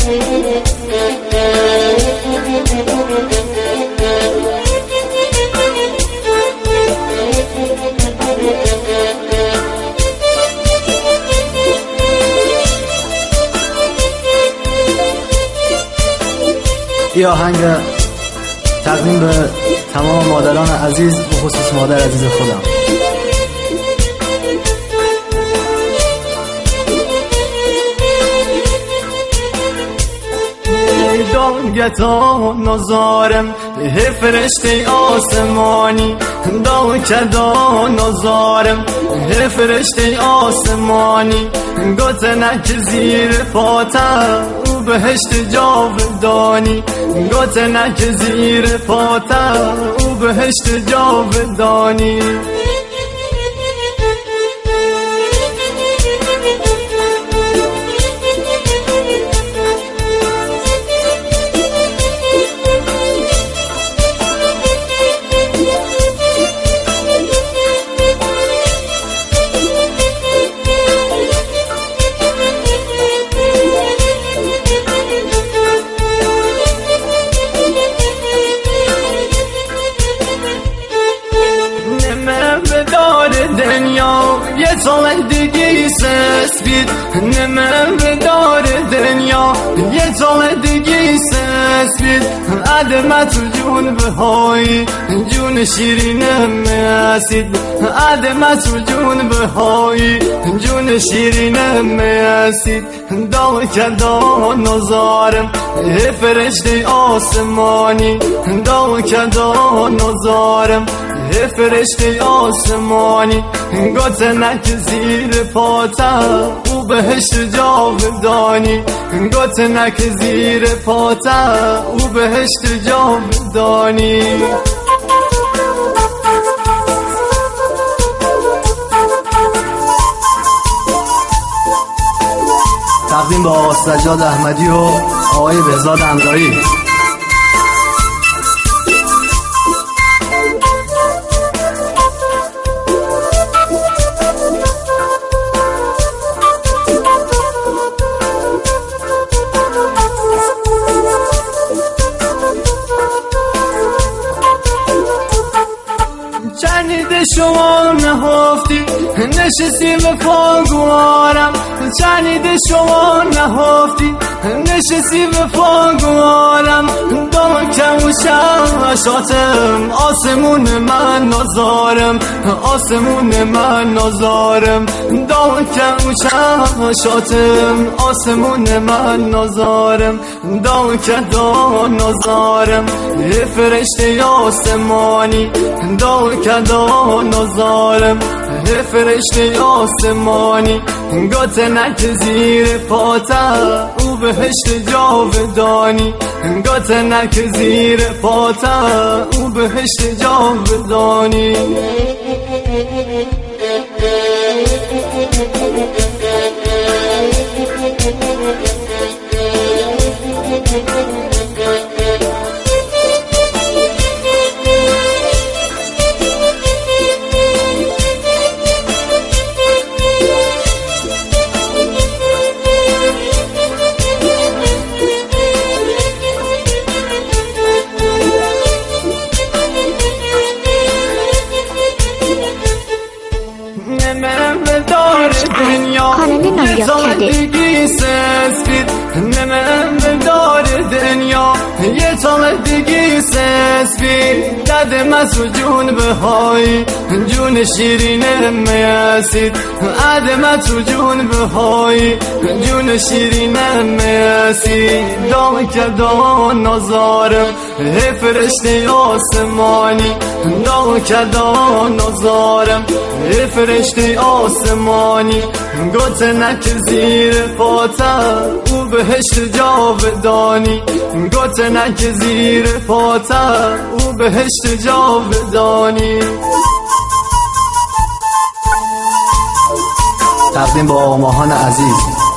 این آهنگ تقدیم به تمام مادران عزیز و خصوص مادر عزیز خودم. دانگتا نزارم فرشته آسمانی، دانگتا نزارم فرشته آسمانی، گوتنک زیر پاتم او بهشت جاودانی، گوتنک زیر پاتم او بهشت جاودانی. دنیا یه سال دیگه سسبید، نمه به دار دنیا یه سال دیگه سسبید، عدم تو جون بهایی جون شیرینم مسید، عدم تو جون بهایی جون شیرینم مسید. دا کدا نزارم فرشته آسمانی، دا کدا نزارم فرشته آسمانی، گوتنک زیر پاتم او بهشت جاودانی، گوتنک زیر پاتم او بهشت جاودانی. تقدیم با سجاد احمدی و آقای بهزاد امرایی. چنید شما نهفتی نشستی به پاگوارم، چنید شما نهفتی نشستی به پاگوارم، دام کم و شمشاتم آسمون من نازارم، آسمون من نازارم، دام کم و شمشاتم آسمون من نازارم، دام کدا نازارم فرشته آسمانی، دام کدا نازارم فرشته آسمانی، گوتنک زیر پاتم او بهشت جاودانی، گوتنک زیر پاتم او بهشت جاودانی. یه زندگی سسبید، نمیم به دار دنیا یه زندگی سسبید، دد مسو جون بهایی جون شیرینه میسید، عدم تو جون بهایی جون شیرینه میسید. دام کدا نازارم فرشته آسمانی، دام کدا نازارم فرشته آسمانی، گوتنک زیر پاتم او بهشت جاودانی، گوتنک زیر پاتم او بهشت جاودانی. تقدیم با ماهان عزیز.